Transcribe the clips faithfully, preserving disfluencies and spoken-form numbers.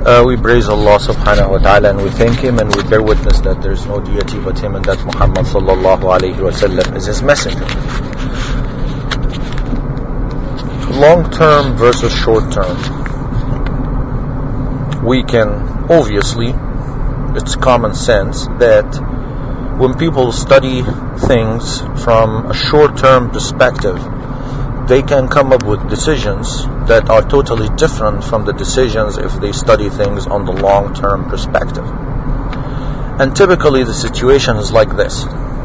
Uh, we praise Allah subhanahu wa ta'ala and we thank Him and we bear witness that there is no deity but Him and that Muhammad sallallahu alayhi wa sallam is His messenger. Long term versus short term. We can, obviously, it's common sense that when people study things from a short term perspective, they can come up with decisions that are totally different from the decisions if they study things on the long-term perspective. And typically the situation is like this.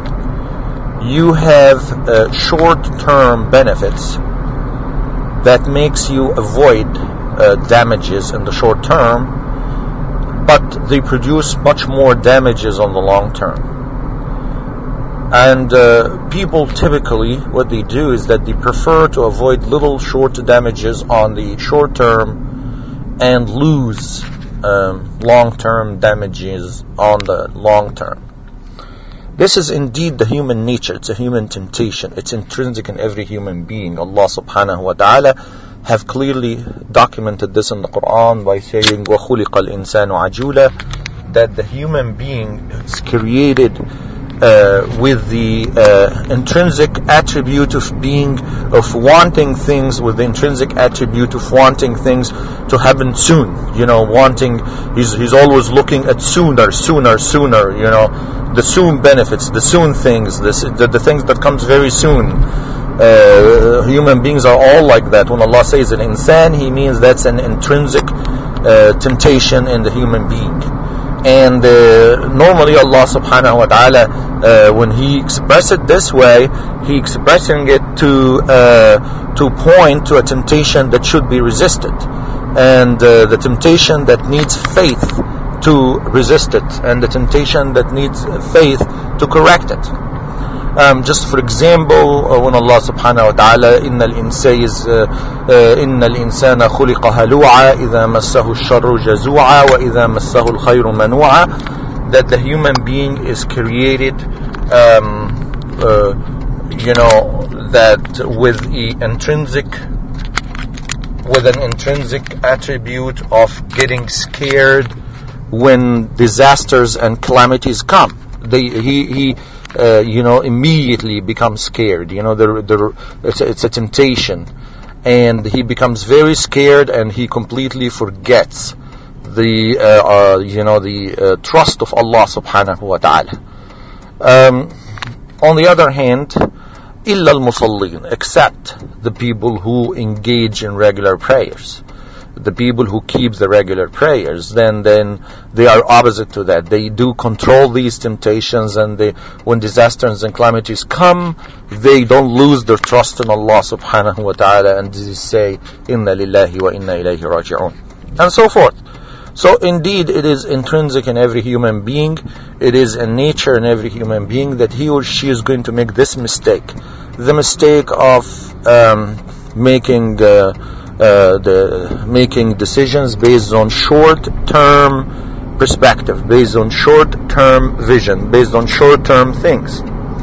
You have uh, short-term benefits that makes you avoid uh, damages in the short term, but they produce much more damages on the long term. And uh, people typically, what they do is that they prefer to avoid little short damages on the short term and lose um, long-term damages on the long term. This is indeed the human nature. It's a human temptation. It's intrinsic in every human being. Allah subhanahu wa ta'ala have clearly documented this in the Quran by saying, وَخُلِقَ الْإِنسَانُ عَجُولًا, that the human being is created Uh, with the uh, intrinsic attribute of being, of wanting things, with the intrinsic attribute of wanting things to happen soon. You know, wanting, he's he's always looking at sooner, sooner, sooner. You know, the soon benefits, the soon things, the the, the things that comes very soon. Uh, human beings are all like that. When Allah says an insan, He means that's an intrinsic uh, temptation in the human being. And uh, normally Allah subhanahu wa ta'ala, uh, when He expresses it this way, He expressing it to uh, to point to a temptation that should be resisted, and uh, the temptation that needs faith to resist it, and the temptation that needs faith to correct it. Um, just for example, uh, when Allah subhanahu wa ta'ala, إِنَّ الْإِنسَانَ إِنَّ الْإِنسَانَ خُلِقَ هَلُوعًا إِذَا مَسَّهُ الشَّرُّ جَزُوعًا وَإِذَا مَسَّهُ الْخَيْرُ مَنُوعًا, that the human being is created, um, uh, you know, that with the intrinsic, with an intrinsic attribute of getting scared when disasters and calamities come. They, he, he, uh, you know, immediately becomes scared. You know, the, the, it's, a, it's a temptation, and he becomes very scared, and he completely forgets the, uh, uh, you know, the uh, trust of Allah subhanahu wa ta'ala. Um, on the other hand, illa al-musallin, except the people who engage in regular prayers. The people who keep the regular prayers, then then they are opposite to that. They do control these temptations, and they, when disasters and calamities come, they don't lose their trust in Allah subhanahu wa ta'ala, and they say, Inna lillahi wa inna ilayhi raji'un, and so forth. So indeed, it is intrinsic in every human being, it is a nature in every human being that he or she is going to make this mistake. The mistake of um, making uh, Uh, the making decisions based on short-term perspective, based on short-term vision, based on short-term things.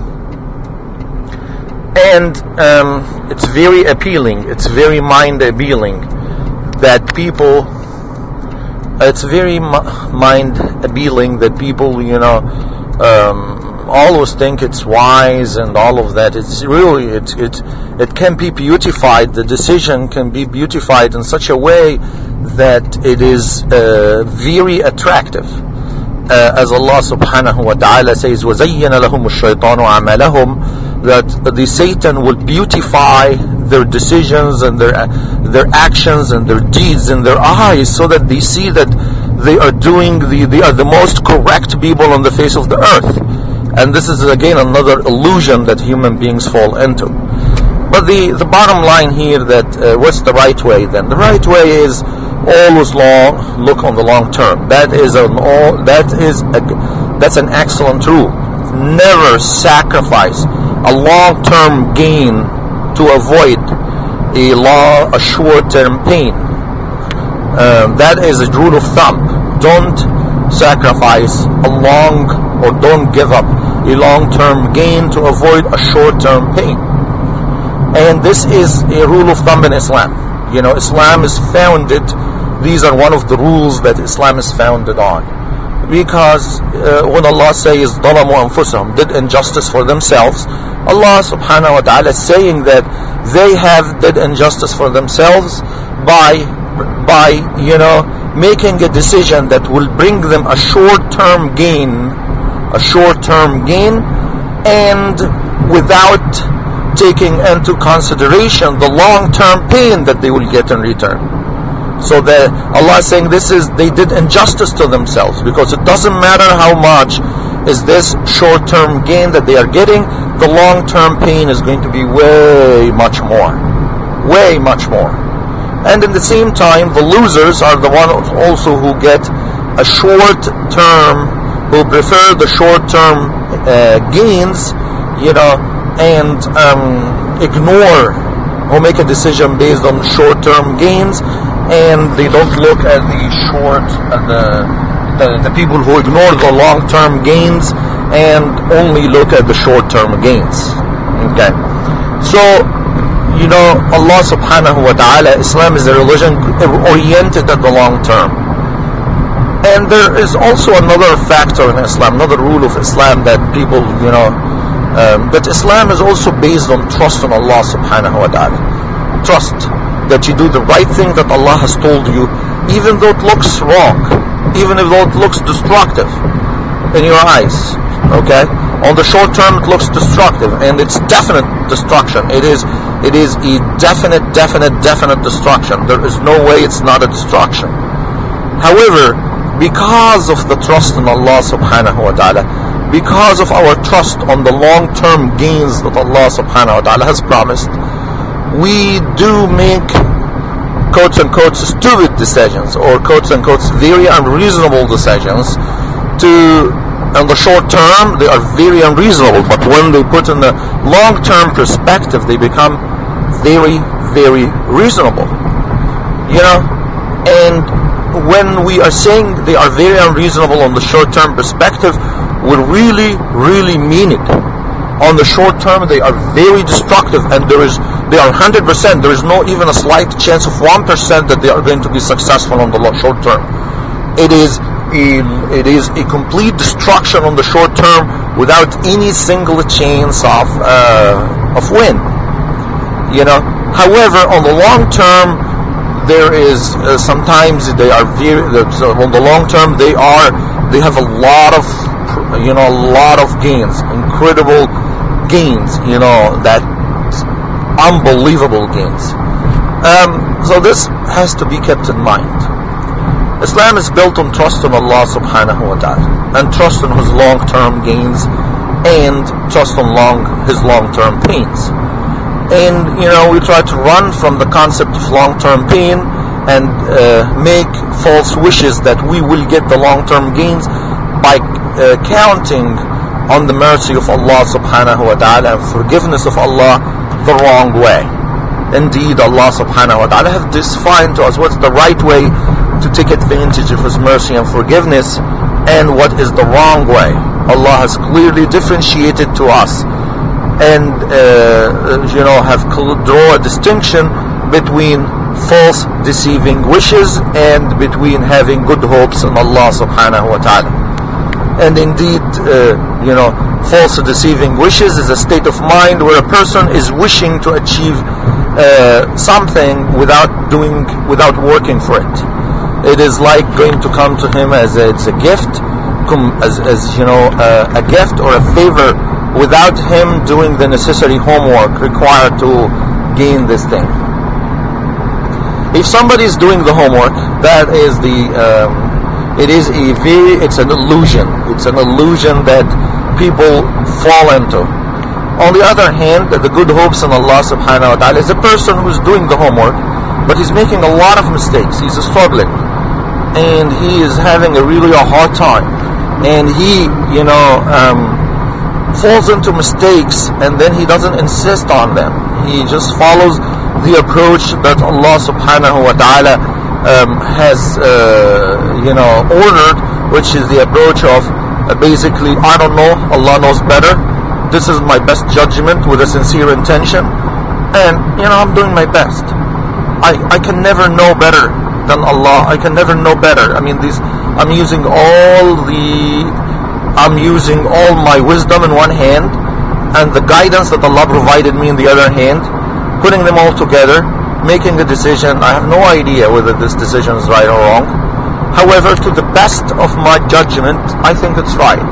And um, it's very appealing, it's very mind-appealing that people, it's very mind-appealing that people, you know, um, always think it's wise and all of that. It's really, it, it, it can be beautified, the decision can be beautified in such a way that it is uh, very attractive. Uh, as Allah subhanahu wa ta'ala says, وَزَيَّنَ لَهُمُ الشَّيْطَانُ عَمَلَهُمْ, that the Satan will beautify their decisions and their their actions and their deeds in their eyes, so that they see that they are doing the, they are the most correct people on the face of the earth. And this is again another illusion that human beings fall into. But the, the bottom line here, that uh, what's the right way then? The right way is always long, look on the long term. That is an all, that is a, that's an excellent rule. Never sacrifice a long-term gain to avoid a law, a short-term pain. Um, that is a rule of thumb. Don't sacrifice a long, or don't give up a long-term gain to avoid a short-term pain. And this is a rule of thumb in Islam. You know, Islam is founded these are one of the rules that Islam is founded on. Because uh, when Allah says ظَلَمُوا أَنفُسَهُمْ, did injustice for themselves, Allah subhanahu wa ta'ala is saying that they have did injustice for themselves by by you know making a decision that will bring them a short-term gain, a short-term gain, and without taking into consideration the long-term pain that they will get in return. So that Allah is saying this is, they did injustice to themselves, because it doesn't matter how much is this short-term gain that they are getting, the long-term pain is going to be way much more. Way much more. And in the same time, the losers are the ones also who get a short-term, who prefer the short-term uh, gains, you know, and um, ignore, who make a decision based on short-term gains, and they don't look at the short, at the, the the people who ignore the long-term gains and only look at the short-term gains. Okay, so you know Allah subhanahu wa ta'ala, Islam is a religion oriented at the long term. And there is also another factor in Islam, another rule of Islam that people, you know, um, that Islam is also based on trust in Allah subhanahu wa ta'ala. Trust that you do the right thing that Allah has told you, even though it looks wrong, even though it looks destructive in your eyes. Okay? On the short term it looks destructive, and it's definite destruction. It is it is a definite, definite, definite destruction. There is no way it's not a destruction. However, because of the trust in Allah subhanahu wa ta'ala, because of our trust on the long-term gains that Allah subhanahu wa ta'ala has promised, we do make quotes and quotes stupid decisions, or quotes and quotes very unreasonable decisions. To in the short term they are very unreasonable, but when they put in the long-term perspective they become very, very reasonable. You know, and when we are saying they are very unreasonable on the short-term perspective, we really, really mean it. On the short term they are very destructive, and there is they are one hundred percent, there is no even a slight chance of one percent that they are going to be successful on the short term. It is a, it is a complete destruction on the short term without any single chance of uh, of win. You know, however, on the long term there is uh, sometimes they are very uh, on the long term they are they have a lot of you know a lot of gains, incredible gains, you know, that unbelievable gains. Um, so this has to be kept in mind. Islam is built on trust in Allah subhanahu wa ta'ala, and trust in His long-term gains, and trust in long His long-term pains. And you know, we try to run from the concept of long-term pain and uh, make false wishes that we will get the long-term gains by uh, counting on the mercy of Allah subhanahu wa ta'ala and forgiveness of Allah the wrong way. Indeed, Allah subhanahu wa ta'ala has defined to us what's the right way to take advantage of His mercy and forgiveness, and what is the wrong way. Allah has clearly differentiated to us, and uh, you know have draw a distinction between false deceiving wishes and between having good hopes in Allah subhanahu wa ta'ala. And indeed, uh, you know, false deceiving wishes is a state of mind where a person is wishing to achieve uh, something without doing, without working for it. It is like going to come to him as a, it's a gift, come as, as you know, uh, a gift or a favor, without him doing the necessary homework required to gain this thing. If somebody is doing the homework, that is the um, it is a very, it's an illusion. It's an illusion that people fall into. On the other hand, the good hopes in Allah subhanahu wa ta'ala is a person who is doing the homework, but he's making a lot of mistakes. He's struggling, and he is having a really a hard time, and he, you know, um, falls into mistakes, and then he doesn't insist on them. He just follows the approach that Allah subhanahu wa ta'ala um, has, uh, you know, ordered, which is the approach of uh, basically, I don't know, Allah knows better. This is my best judgment with a sincere intention, and you know, I'm doing my best. I, I can never know better than Allah. I can never know better. I mean, these, I'm using all the, I'm using all my wisdom in one hand, and the guidance that Allah provided me in the other hand, putting them all together, making a decision. I have no idea whether this decision is right or wrong. However, to the best of my judgment, I think it's right.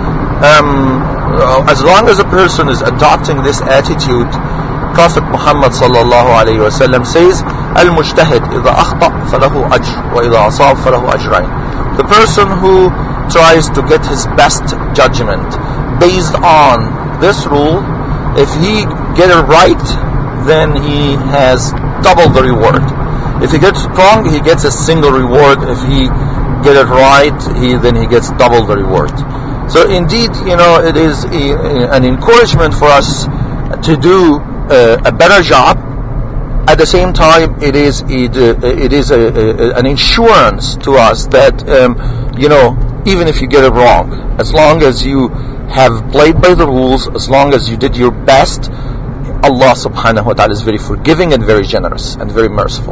Um, as long as a person is adopting this attitude, Prophet Muhammad sallallahu alayhi wa sallam says, Al-Mujtahid إذا أخطأ فله أجر وإذا أصاب فله أجرين. The person who tries to get his best judgment based on this rule, if he get it right, then he has double the reward. If he gets it wrong, he gets a single reward. If he get it right, he then he gets double the reward. So indeed, you know, it is a, an encouragement for us to do uh, a better job. At the same time, it is it, uh, it is a, a, an insurance to us that um, you know, even if you get it wrong, as long as you have played by the rules, as long as you did your best, Allah subhanahu wa ta'ala is very forgiving and very generous and very merciful.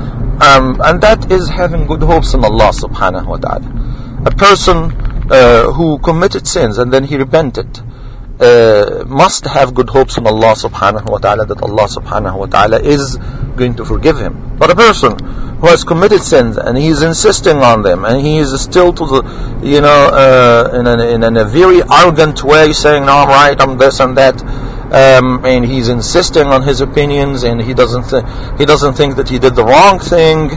Um, and that is having good hopes in Allah subhanahu wa ta'ala. A person uh, who committed sins and then he repented uh, must have good hopes in Allah subhanahu wa ta'ala that Allah subhanahu wa ta'ala is going to forgive him. But a person who has committed sins and he is insisting on them and he is still to the, you know, uh, in, a, in a very arrogant way saying, no, I'm right, I'm this and that, Um, and he's insisting on his opinions, and he doesn't th- he doesn't think that he did the wrong thing,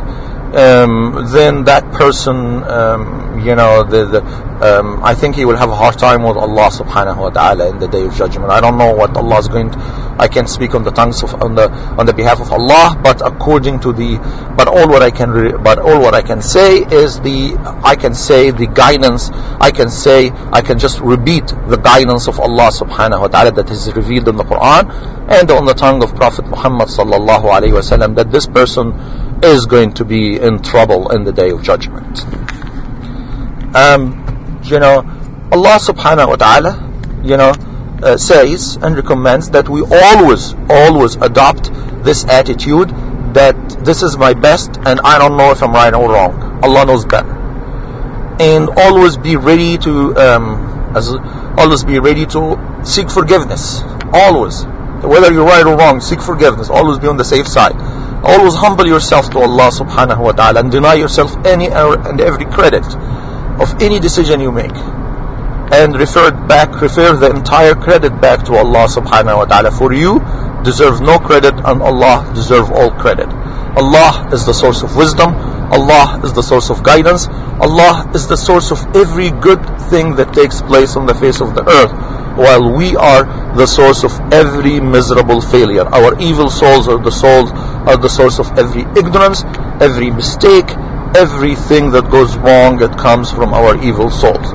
um, then that person, um, you know, the, the, um, I think he will have a hard time with Allah subhanahu wa ta'ala in the day of judgment. I don't know what Allah is going to, I can't speak on the tongues of, on the, on the behalf of Allah, but according to the, but all what I can, re, but all what I can say is the, I can say the guidance, I can say, I can just repeat the guidance of Allah subhanahu wa ta'ala that is revealed in the Quran and on the tongue of Prophet Muhammad sallallahu alayhi wa sallam, that this person is going to be in trouble in the day of judgment. Um, you know, Allah subhanahu wa ta'ala, you know, uh, says and recommends that we always, always adopt this attitude that this is my best and I don't know if I'm right or wrong. Allah knows better. And always be ready to, um, as, always be ready to seek forgiveness. Always. Whether you're right or wrong, seek forgiveness. Always be on the safe side. Always humble yourself to Allah subhanahu wa ta'ala and deny yourself any and every credit of any decision you make. And refer it back, refer the entire credit back to Allah subhanahu wa ta'ala. For you deserve no credit and Allah deserve all credit. Allah is the source of wisdom. Allah is the source of guidance. Allah is the source of every good thing that takes place on the face of the earth, while we are the source of every miserable failure. Our evil souls are the souls are the source of every ignorance, every mistake, everything that goes wrong that comes from our evil souls.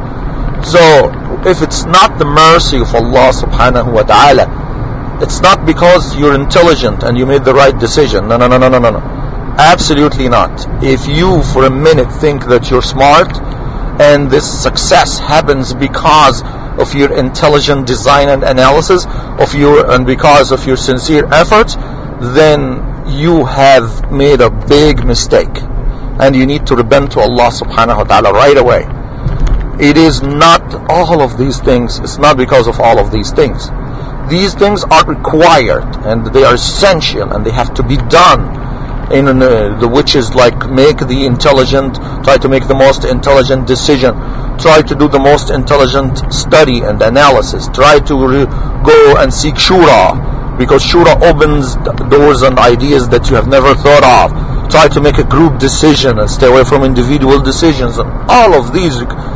So if it's not the mercy of Allah subhanahu wa ta'ala, it's not because you're intelligent and you made the right decision. No, no, no, no, no, no, no. Absolutely not. If you for a minute think that you're smart and this success happens because of your intelligent design and analysis of your and because of your sincere efforts, then you have made a big mistake and you need to repent to Allah subhanahu wa ta'ala right away. It is not all of these things, it's not because of all of these things. These things are required and they are essential and they have to be done in uh, the which is like make the intelligent, try to make the most intelligent decision, try to do the most intelligent study and analysis, try to re- go and seek shura, because shura opens doors and ideas that you have never thought of. Try to make a group decision and stay away from individual decisions. And all of these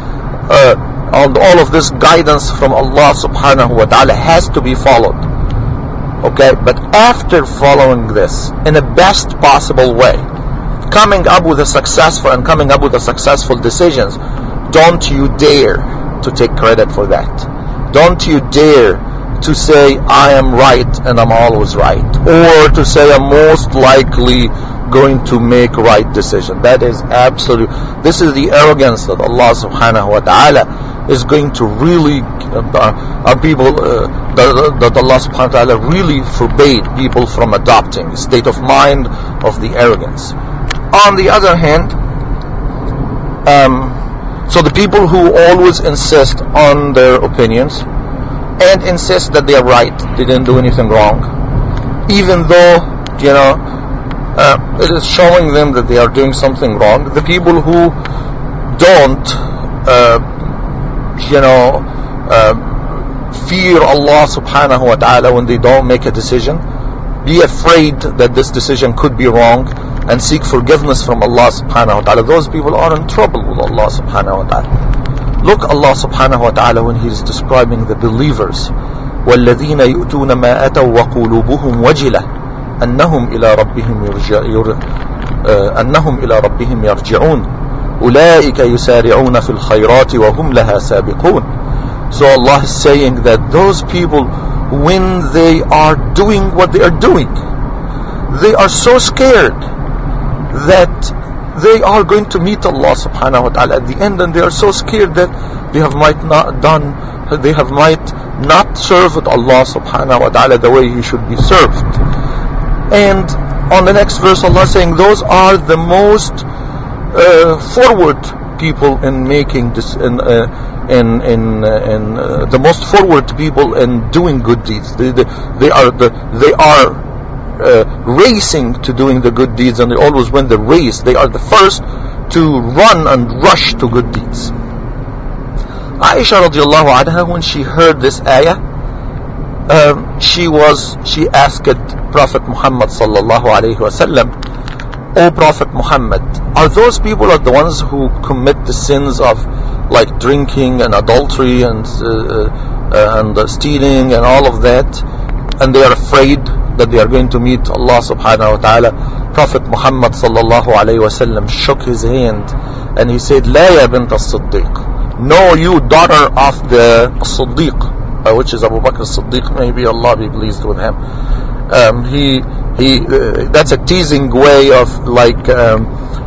uh, and all of this guidance from Allah subhanahu wa ta'ala has to be followed. Okay, but after following this in the best possible way, coming up with a successful and coming up with a successful decisions, don't you dare to take credit for that. Don't you dare to say I am right and I'm always right, or to say I'm most likely going to make right decision. That is absolute. This is the arrogance that Allah subhanahu wa ta'ala is going to really uh, uh, people uh, that, that Allah subhanahu wa ta'ala really forbade people from adopting, a state of mind of the arrogance. On the other hand, um, so the people who always insist on their opinions and insist that they are right, they didn't do anything wrong, even though, you know, uh, it is showing them that they are doing something wrong. The people who don't, uh, you know, uh, fear Allah subhanahu wa ta'ala when they don't make a decision, be afraid that this decision could be wrong, and seek forgiveness from Allah subhanahu wa ta'ala, those people are in trouble with Allah subhanahu wa ta'ala. Look, Allah subhanahu wa ta'ala, when He is describing the believers, وَالَّذِينَ يُؤْتُونَ مَا أَتَوْا وَقُلُوبُهُمْ وَجِلَةٌ أَنَّهُمْ إِلَى رَبِّهِمْ يرجعون أَنَّهُمْ إِلَى رَبِّهِمْ يَرْجِعُونَ أُولَئِكَ يُسَارِعُونَ فِي الْخَيْرَاتِ وَهُمْ لَهَا سَابِقُونَ. So Allah is saying that those people, when they are doing what they are doing, they are so scared that they are going to meet Allah subhanahu wa ta'ala at the end, and they are so scared that they have might not done, they have might not served Allah subhanahu wa ta'ala the way He should be served. And on the next verse, Allah is saying those are the most uh, forward people in making this, in uh, in in, uh, in uh, the most forward people in doing good deeds. They, they, they are the they are. Uh, racing to doing the good deeds, and they always win the race. They are the first to run and rush to good deeds. Aisha radiallahu anha, when she heard this ayah, um, she was she asked Prophet Muhammad sallallahu alaihi wasallam, O Prophet Muhammad, are those people are the ones who commit the sins of like drinking and adultery and uh, uh, and uh, stealing and all of that, and they are afraid that they are going to meet Allah subhanahu wa ta'ala? Prophet Muhammad sallallahu alayhi wa sallam shook his hand and he said, La ya bint as-Siddiq, no, you daughter of the Siddiq, uh, which is Abu Bakr as-Siddiq, maybe Allah be pleased with him. Um, he, he, uh, that's a teasing way of like, um,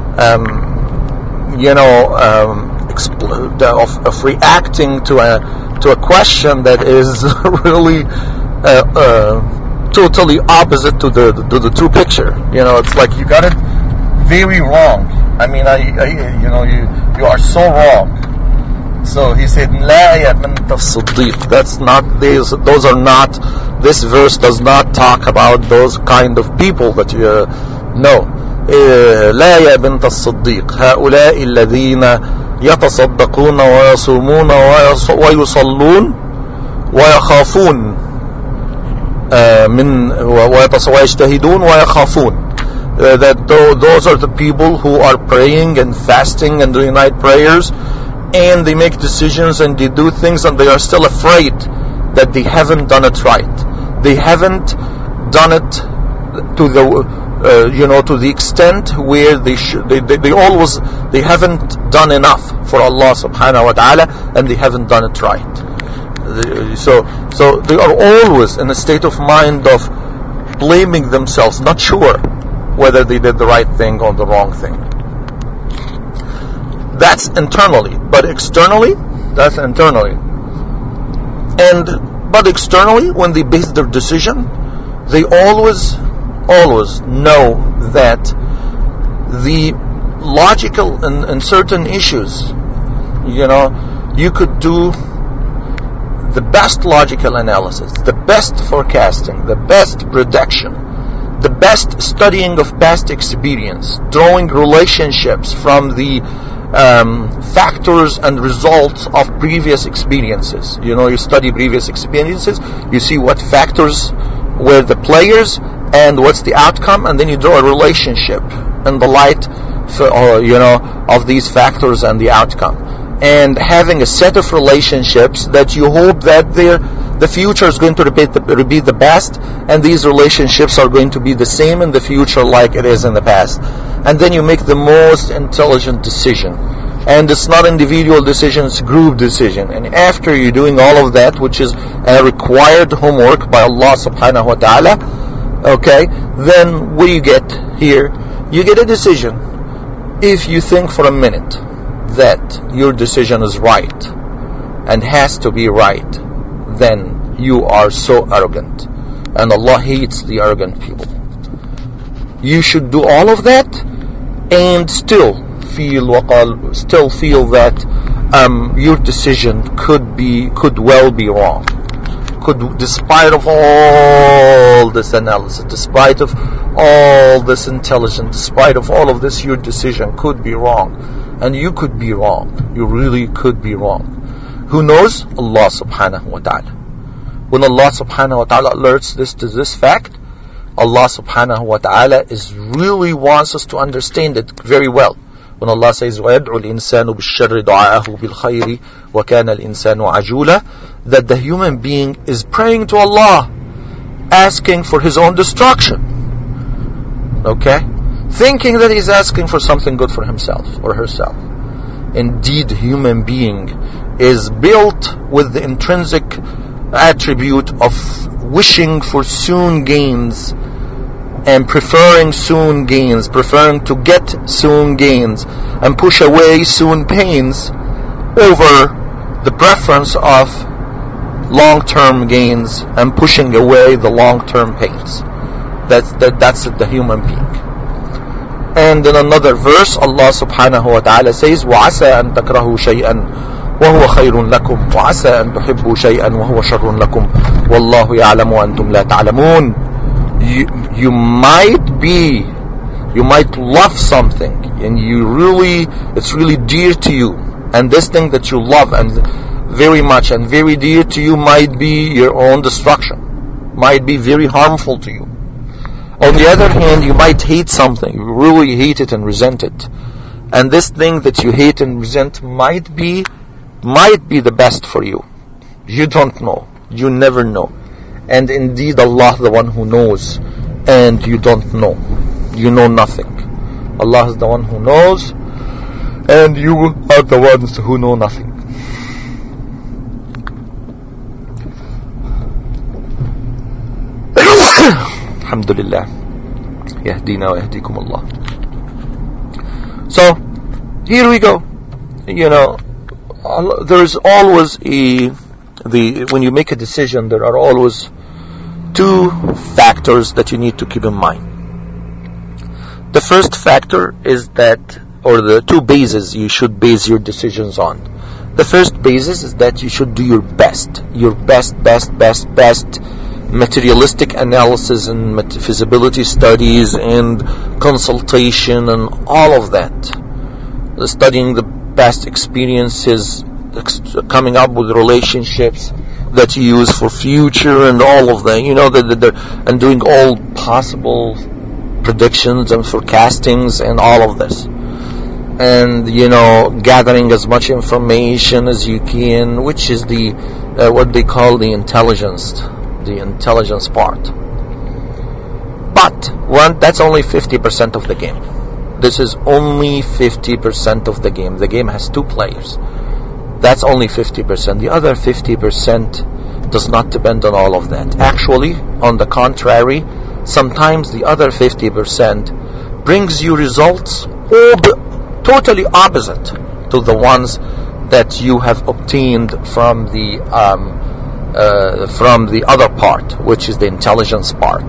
um, you know, um, expl- of, of reacting to a, to a question that is really, uh, uh, totally opposite to the to the true picture. You know, it's like you got it very wrong. I mean, I, I you know, you you are so wrong. So he said, "La ya bint as-Siddiq." That's not these. Those are not. This verse does not talk about those kind of people that you uh, know. لا يا بنت الصديق هؤلاء الذين يتصدقون ويصومون ويصلون ويخافون من ويجتهدون ويخافون. That those are the people who are praying and fasting and doing night prayers, and they make decisions and they do things, and they are still afraid that they haven't done it right. They haven't done it to the uh, you know to the extent where they should. They, they, they always they haven't done enough for Allah subhanahu wa ta'ala, and they haven't done it right. So, so they are always in a state of mind of blaming themselves, not sure whether they did the right thing or the wrong thing. That's internally, but externally, that's internally. And but externally, when they base their decision, they always, always know that the logical in, in certain issues, you know, you could do the best logical analysis, the best forecasting, the best prediction, the best studying of past experience, drawing relationships from the um, factors and results of previous experiences. You know, you study previous experiences, you see what factors were the players and what's the outcome, and then you draw a relationship in the light for, or, you know, of these factors and the outcome. And having a set of relationships that you hope that the future is going to repeat the, repeat the past, and these relationships are going to be the same in the future like it is in the past. And then you make the most intelligent decision. And it's not individual decision, it's group decision. And after you're doing all of that, which is a required homework by Allah subhanahu wa ta'ala, okay, then what do you get here? You get a decision. If you think for a minute that your decision is right and has to be right, then you are so arrogant, and Allah hates the arrogant people. You should do all of that and still feel وقال, still feel that um, your decision could be could well be wrong. Could, despite of all this analysis, despite of all this intelligence, despite of all of this, your decision could be wrong, and you could be wrong. You really could be wrong. Who knows? Allah subhanahu wa ta'ala. When Allah subhanahu wa ta'ala alerts this to this fact, Allah subhanahu wa ta'ala is really wants us to understand it very well. When Allah says وَيَدْعُ الْإِنسَانُ بِالشَّرِّ دُعَاءَهُ بِالْخَيْرِ وَكَانَ الْإِنسَانُ عَجُولًا, that the human being is praying to Allah, asking for his own destruction. Okay? Thinking that he's asking for something good for himself or herself. Indeed, human being is built with the intrinsic attribute of wishing for soon gains and preferring soon gains, preferring to get soon gains and push away soon pains over the preference of long-term gains and pushing away the long-term pains. That's that, that's the human being. And in another verse, Allah subhanahu wa ta'ala says, وَعَسَىٰ أَن تَكْرَهُوا شَيْئًا وَهُوَ خَيْرٌ لَكُمْ وَعَسَىٰ أَن تُحِبُّوا شَيْئًا وَهُوَ شَرٌ لَكُمْ وَاللَّهُ يَعْلَمُ وَأَنْتُمْ لَا تَعْلَمُونَ. You, you might be, you might love something, and you really, it's really dear to you, and this thing that you love and very much and very dear to you might be your own destruction, might be very harmful to you. On the other hand, you might hate something, you really hate it and resent it, and this thing that you hate and resent might be, might be the best for you. You don't know, you never know. And indeed Allah the one who knows, and you don't know, you know nothing. Allah is the one who knows, and you are the ones who know nothing. Alhamdulillah, yahdina wa yahdikum Allah. So here we go. You know, there is always a the when you make a decision, there are always two factors that you need to keep in mind. The first factor is that, or the two bases you should base your decisions on. The first basis is that you should do your best, your best, best, best, best materialistic analysis and feasibility studies and consultation and all of that. Studying the past experiences, coming up with relationships that you use for future and all of that, you know, the, the, the, and doing all possible predictions and forecastings and all of this, and you know, gathering as much information as you can, which is the uh, what they call the intelligence, the intelligence part. But one, that's only fifty percent of the game. This is only fifty percent of the game. The game has two players. That's only fifty percent. The other fifty percent does not depend on all of that. Actually, on the contrary, sometimes the other fifty percent brings you results ob- totally opposite to the ones that you have obtained from the um, uh, from the other part, which is the intelligence part.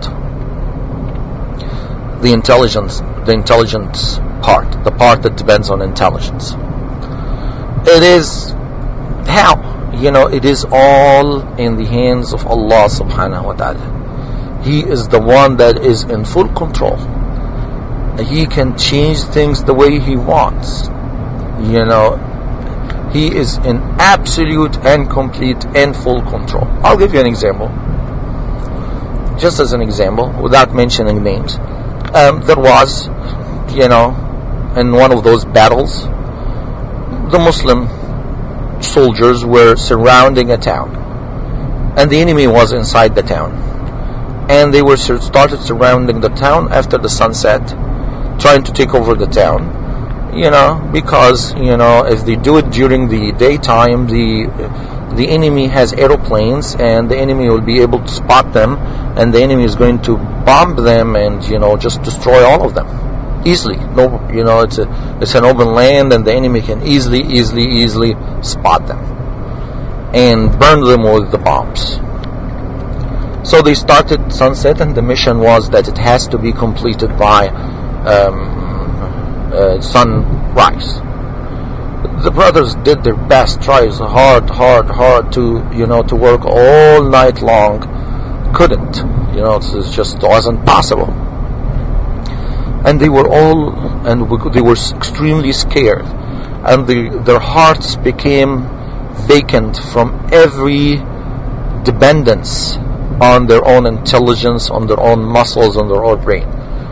The intelligence, the intelligence part, the part that depends on intelligence. It is how, you know, it is all in the hands of Allah subhanahu wa ta'ala. He is the one that is in full control. He can change things the way He wants. You know, He is in absolute and complete and full control. I'll give you an example. Just as an example, without mentioning names. Um, there was, you know, in one of those battles, the Muslim soldiers were surrounding a town, and the enemy was inside the town, and they were started surrounding the town after the sunset, trying to take over the town, you know, because, you know, if they do it during the daytime, the the enemy has aeroplanes, and the enemy will be able to spot them, and the enemy is going to bomb them and, you know, just destroy all of them easily. No, you know, it's a it's an open land, and the enemy can easily, easily, easily spot them and burn them with the bombs. So they started sunset, and the mission was that it has to be completed by um, uh, sunrise. The brothers did their best, tried hard, hard, hard to, you know, to work all night long. Couldn't, you know, it just wasn't possible. And they were all, and they were extremely scared, and the, their hearts became vacant from every dependence on their own intelligence, on their own muscles, on their own brain.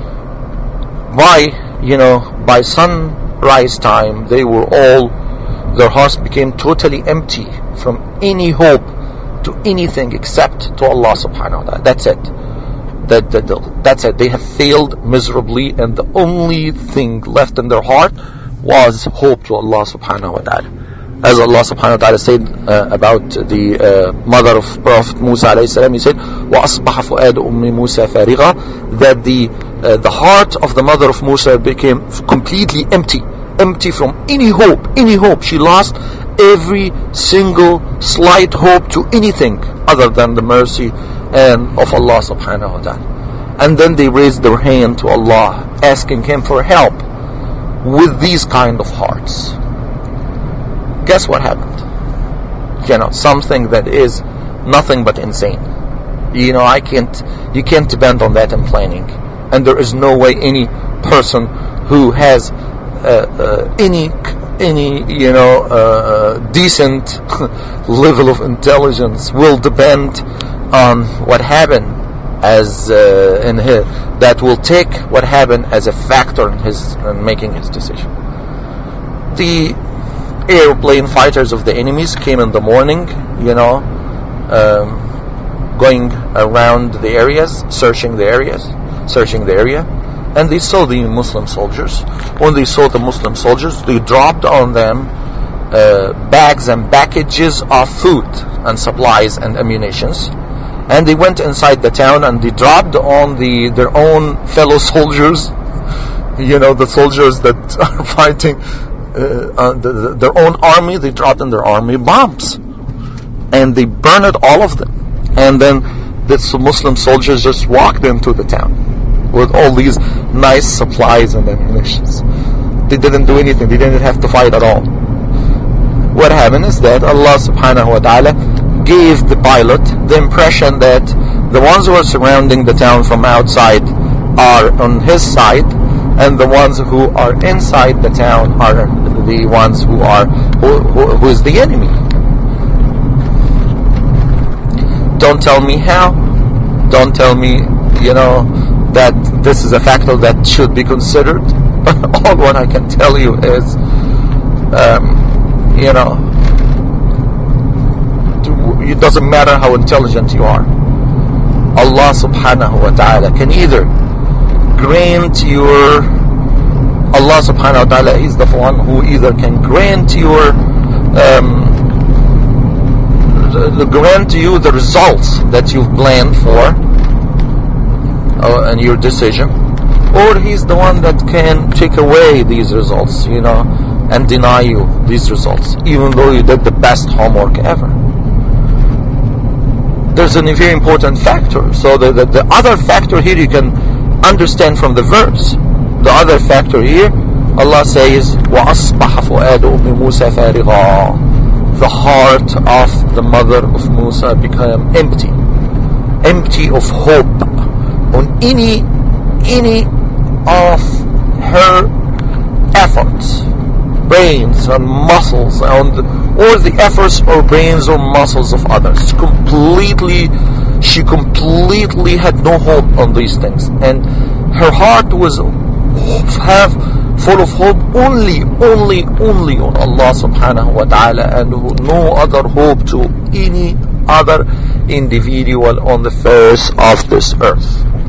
Why? You know, by sunrise time, they were all, their hearts became totally empty from any hope to anything except to Allah subhanahu wa ta'ala. That's it. That, that, that's it. They have failed miserably, and the only thing left in their heart was hope to Allah subhanahu wa ta'ala. As Allah subhanahu wa ta'ala said uh, about the uh, mother of Prophet Musa alayhi salam, he said, وَأَصْبَحَ فُؤَادُ أُمِّ مُوسَى فَارِغًا, that the uh, the heart of the mother of Musa became completely empty, empty from any hope, any hope. She lost every single slight hope to anything other than the mercy and of Allah subhanahu wa ta'ala. And then they raised their hand to Allah, asking Him for help with these kind of hearts. Guess what happened? You know, something that is nothing but insane. You know, I can't, you can't depend on that in planning. And there is no way any person who has uh, uh, any, any, you know, uh, decent level of intelligence will depend on what happened as uh, in his, that will take what happened as a factor in his in making his decision. The airplane fighters of the enemies came in the morning, you know, um, going around the areas, searching the areas, searching the area, and they saw the Muslim soldiers. When they saw the Muslim soldiers, they dropped on them uh, bags and packages of food and supplies and ammunitions, and they went inside the town and they dropped on the their own fellow soldiers, you know, the soldiers that are fighting Uh, uh, the, the, their own army. They dropped in their army bombs, and they burned all of them. And then the Muslim soldiers just walked into the town with all these nice supplies and ammunitions. They didn't do anything. They didn't have to fight at all. What happened is that Allah subhanahu wa ta'ala gave the pilot the impression that the ones who are surrounding the town from outside are on his side, and the ones who are inside the town are the ones who are who, who, who is the enemy. Don't tell me how. Don't tell me, you know, that this is a factor that should be considered. All what I can tell you is, um, you know, it doesn't matter how intelligent you are. Allah subhanahu wa ta'ala can either grant your Allah subhanahu wa ta'ala is the one who either can grant your um, the, grant you the results that you've planned for uh, and your decision, or He's the one that can take away these results, you know, and deny you these results, even though you did the best homework ever. There's a very important factor. So the, the, the other factor here you can understand from the verse. The other factor here, Allah says, وَأَصْبَحَ فُؤَادُ أُمِّ مُوسَى فَارِغًا, the heart of the mother of Musa became empty, empty of hope on any, any of her efforts, brains and muscles, and or the efforts or brains or muscles of others. Completely, she completely had no hope on these things, and her heart was have full of hope only, only, only on Allah subhanahu wa ta'ala, and no other hope to any other individual on the face of this earth.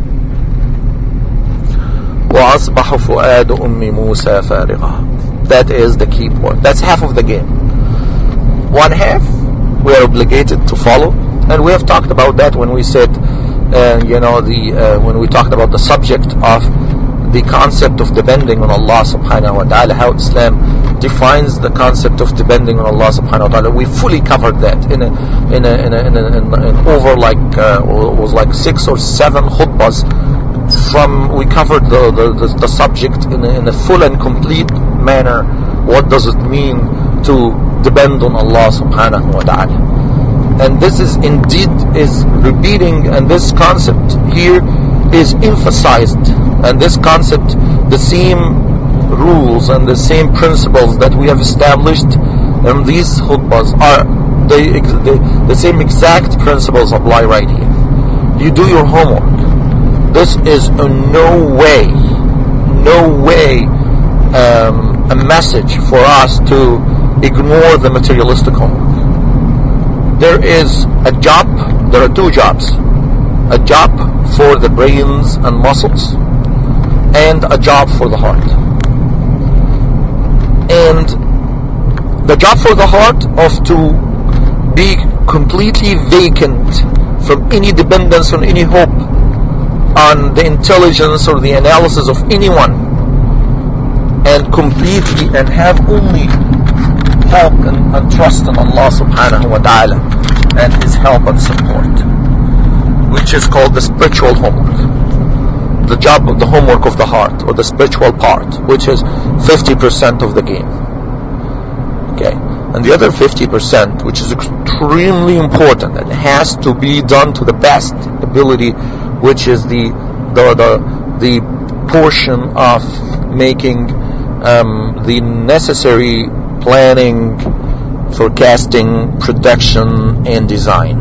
وَأَصْبَحَ فُؤَادُ أُمِّ مُوسَى فَارِغًا. That is the key point. That's half of the game. One half we are obligated to follow, and we have talked about that when we said, uh, you know, the uh, when we talked about the subject of the concept of depending on Allah subhanahu wa ta'ala, how Islam defines the concept of depending on Allah subhanahu wa ta'ala. We fully covered that in a, in a, in a, in, a, in, a, in over like uh, was like six or seven khutbas, from we covered the, the, the, the subject in a, in a full and complete manner. What does it mean to depend on Allah subhanahu wa ta'ala? And this is indeed is repeating, and this concept here is emphasized, and this concept, the same rules and the same principles that we have established in these khutbahs are the, the, the same exact principles apply right here. You do your homework. This is in no way, no way um, a message for us to ignore the materialistic homework. There is a job, there are two jobs. A job for the brains and muscles, and a job for the heart. And the job for the heart of to be completely vacant from any dependence on any hope on the intelligence or the analysis of anyone, and completely and have only hope and, and trust in Allah subhanahu wa ta'ala and His help and support, which is called the spiritual homework, the job of the homework of the heart, or the spiritual part, which is fifty percent of the game. Okay, and the other fifty percent, which is extremely important and has to be done to the best ability, which is the the the, the portion of making um, the necessary planning, forecasting, production, and design.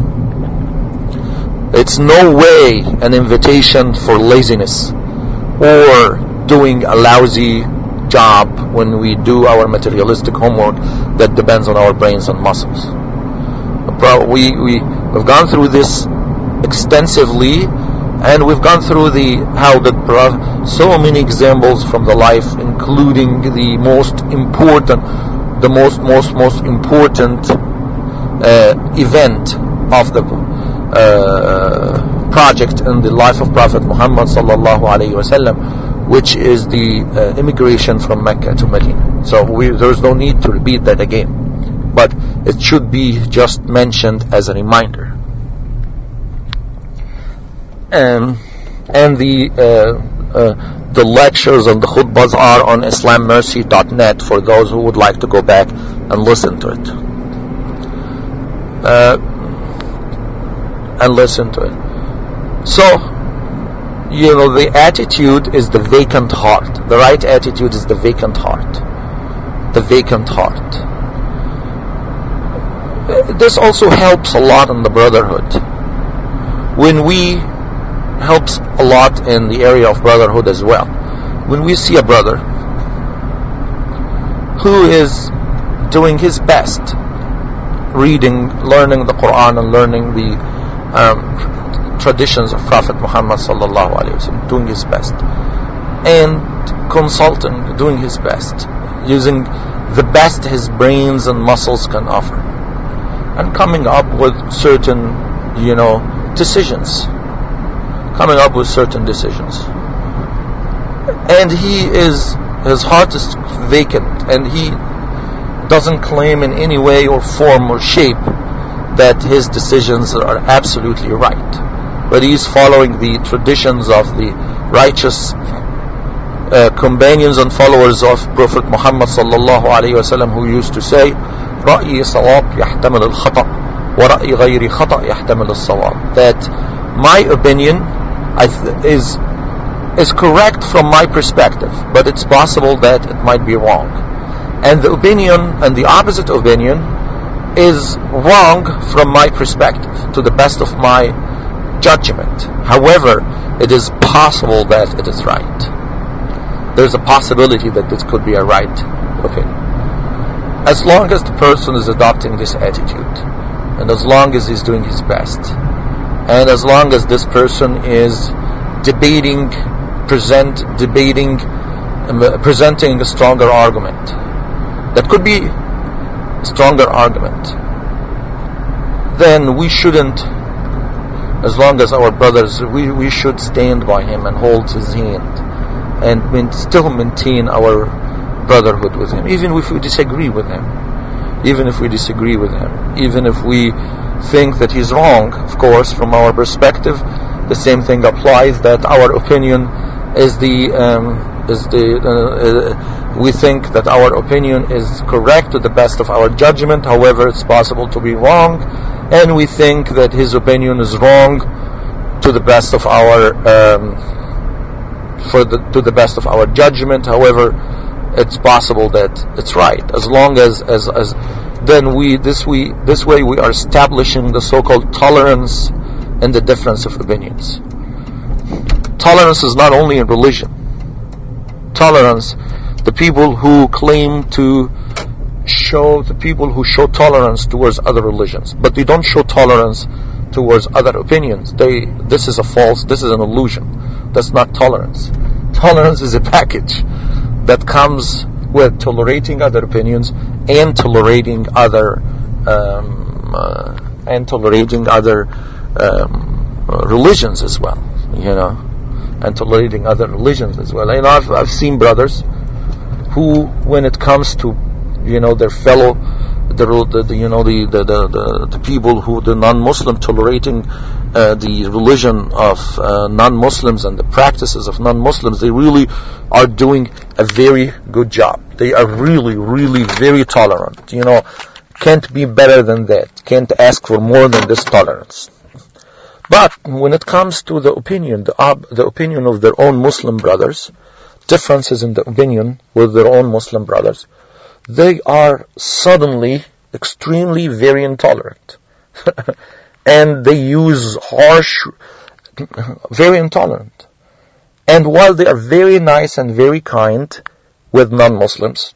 It's no way an invitation for laziness or doing a lousy job when we do our materialistic homework that depends on our brains and muscles. We, we, we've gone through this extensively, and we've gone through the how that so many examples from the life, including the most important, the most most most important uh, event of the uh, project in the life of Prophet Muhammad sallallahu alaihi wasallam, which is the uh, immigration from Mecca to Medina. So we, there's no need to repeat that again, but it should be just mentioned as a reminder. Um, and the uh, uh, the lectures and the khutbahs are on islam mercy dot net for those who would like to go back and listen to it. Uh, and listen to it. So, you know, the attitude is the vacant heart. The right attitude is the vacant heart. The vacant heart. This also helps a lot in the brotherhood. When we helps a lot in the area of brotherhood as well. When we see a brother who is doing his best, reading, learning the Quran and learning the um, traditions of Prophet Muhammad sallallahu alaihi wasallam, doing his best, and consulting, doing his best, using the best his brains and muscles can offer, and coming up with certain, you know, decisions. Coming up with certain decisions. And he is, his heart is vacant, and he doesn't claim in any way or form or shape that his decisions are absolutely right. But he is following the traditions of the righteous uh, companions and followers of Prophet Muhammad sallallahu alaihi wasallam, who used to say, رأي صواب يحتمل الخطأ ورأي غير خطأ يحتمل الصواب. That my opinion is is correct from my perspective, but it's possible that it might be wrong. And the opinion and the opposite opinion is wrong from my perspective, to the best of my judgment. However, it is possible that it is right. There's a possibility that this could be a right opinion. As long as the person is adopting this attitude, and as long as he's doing his best, and as long as this person is debating, present, debating, um, presenting a stronger argument, that could be a stronger argument, then we shouldn't, as long as our brothers, we, we should stand by him and hold his hand, and min- still maintain our brotherhood with him, even if we disagree with him, even if we disagree with him, even if we think that he's wrong, of course, from our perspective, the same thing applies, that our opinion is the um, is the uh, uh, we think that our opinion is correct to the best of our judgment. However, it's possible to be wrong, and we think that his opinion is wrong to the best of our um, for the to the best of our judgment. However, it's possible that it's right, as long as as as then we this we this way we are establishing the so-called tolerance and the difference of opinions. Tolerance is not only in religion. Tolerance, the people who claim to show, the people who show tolerance towards other religions, but they don't show tolerance towards other opinions. They, this is a false, this is an illusion. That's not tolerance. Tolerance is a package that comes with tolerating other opinions and tolerating other um, uh, and tolerating other um, uh, religions as well, you know, and tolerating other religions as well. And I've I've seen brothers who, when it comes to, you know, their fellow, the, the, the you know the the, the the the people who the non-Muslim, tolerating uh, the religion of uh, non-Muslims and the practices of non-Muslims, they really are doing a very good job. They are really, really very tolerant. You know, can't be better than that. Can't ask for more than this tolerance. But when it comes to the opinion, the, ob- the opinion of their own Muslim brothers, differences in the opinion with their own Muslim brothers, they are suddenly extremely very intolerant. And they use harsh, very intolerant. And while they are very nice and very kind with non-Muslims,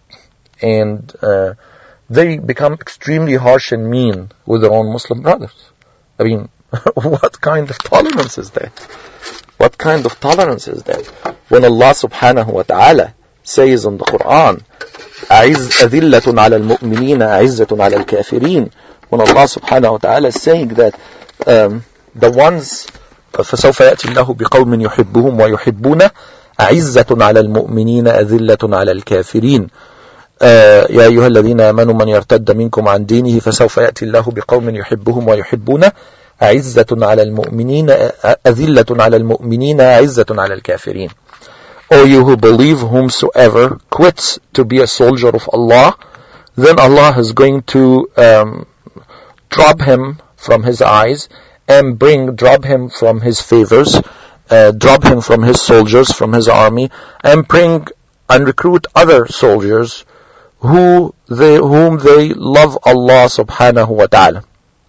and uh, they become extremely harsh and mean with their own Muslim brothers. I mean, what kind of tolerance is that? What kind of tolerance is that? When Allah subhanahu wa ta'ala says in the Quran, أَذِلَّةٌ عَلَى الْمُؤْمِنِينَ أَعِزَّةٌ عَلَى الْكَافِرِينَ, when Allah subhanahu wa ta'ala is saying that um, the ones فَسَوْفَ يَأْتِي اللَّهُ بِقَوْمٍ يُحِبُّهُمْ وَيُحِبُّونَ أَعِزَّةٌ عَلَى الْمُؤْمِنِينَ أَذِلَّةٌ عَلى الْكَافِرِينَ يا أيها الذين آمنوا من يرتد منكم عن دينه فسوف يأتي الله بقوم يحبهم ويحبون أعزة على المؤمنين أذلة على المؤمنين أعزة على الكافرين. O you who believe, whomsoever quits to be a soldier of Allah, then Allah is going to um, drop him from his eyes and bring, drop him from his favors, uh, drop him from his soldiers, from his army, and bring and recruit other soldiers who they, whom they love Allah subhanahu wa ta'ala,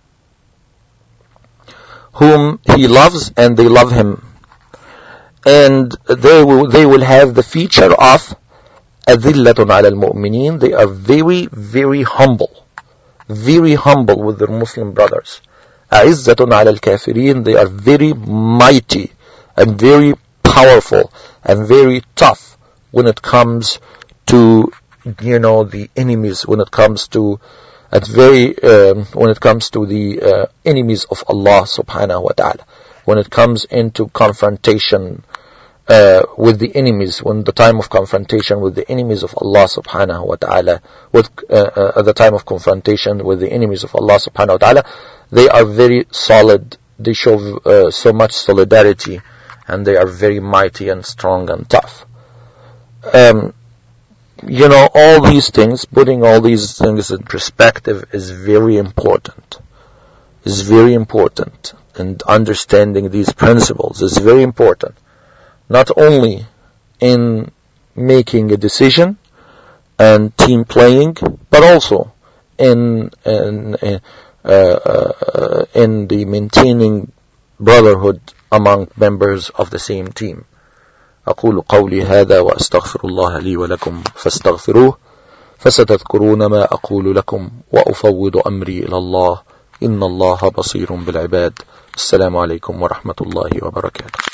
whom He loves and they love Him, and they will they will have the feature of adillatun ala al-mu'minin. They are very, very humble, very humble with their Muslim brothers. A'izzatun ala al-kafirin. They are very mighty and very powerful and very tough when it comes to, you know, the enemies, when it comes to at very um, when it comes to the uh, enemies of Allah subhanahu wa ta'ala, when it comes into confrontation uh, with the enemies, when the time of confrontation with the enemies of Allah subhanahu wa ta'ala, with uh, uh, at the time of confrontation with the enemies of Allah subhanahu wa ta'ala, they are very solid. They show uh, so much solidarity, and they are very mighty and strong and tough. Um, you know, all these things, putting all these things in perspective is very important. Is very important. And understanding these principles is very important. Not only in making a decision and team playing, but also in in in, uh, uh, in the maintaining brotherhood among members of the same team. أقول قولي هذا وأستغفر الله لي ولكم فاستغفروه فستذكرون ما أقول لكم وأفوض أمري إلى الله إن الله بصير بالعباد. السلام عليكم ورحمة الله وبركاته.